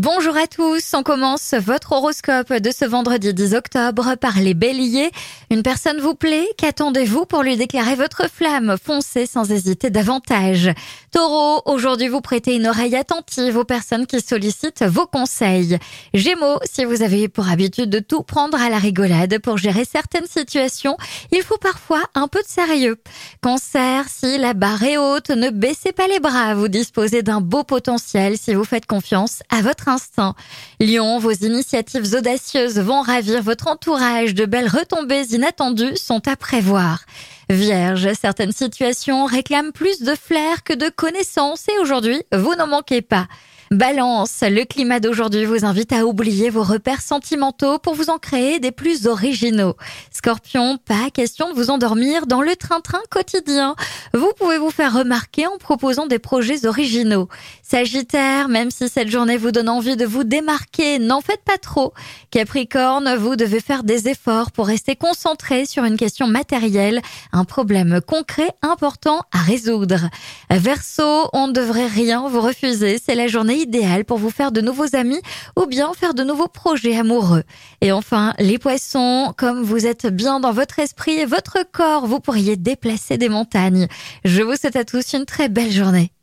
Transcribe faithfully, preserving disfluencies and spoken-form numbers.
Bonjour à tous, on commence votre horoscope de ce vendredi dix octobre par les béliers. Une personne vous plaît, qu'attendez-vous pour lui déclarer votre flamme? Foncez sans hésiter davantage. Taureau, aujourd'hui vous prêtez une oreille attentive aux personnes qui sollicitent vos conseils. Gémeaux, si vous avez pour habitude de tout prendre à la rigolade pour gérer certaines situations, il faut parfois un peu de sérieux. Cancer, si la barre est haute, ne baissez pas les bras, vous disposez d'un beau potentiel si vous faites confiance à votre instinct. Lion, vos initiatives audacieuses vont ravir votre entourage, de belles retombées inattendues sont à prévoir. Vierge, certaines situations réclament plus de flair que de connaissances et aujourd'hui, vous n'en manquez pas. Balance, le climat d'aujourd'hui vous invite à oublier vos repères sentimentaux pour vous en créer des plus originaux. Scorpion, pas question de vous endormir dans le train-train quotidien. Vous pouvez vous faire remarquer en proposant des projets originaux. Sagittaire, même si cette journée vous donne envie de vous démarquer, n'en faites pas trop. Capricorne, vous devez faire des efforts pour rester concentré sur une question matérielle, un problème concret important à résoudre. Verseau, on ne devrait rien vous refuser, c'est la journée idéal pour vous faire de nouveaux amis ou bien faire de nouveaux projets amoureux. Et enfin, les poissons, comme vous êtes bien dans votre esprit et votre corps, vous pourriez déplacer des montagnes. Je vous souhaite à tous une très belle journée.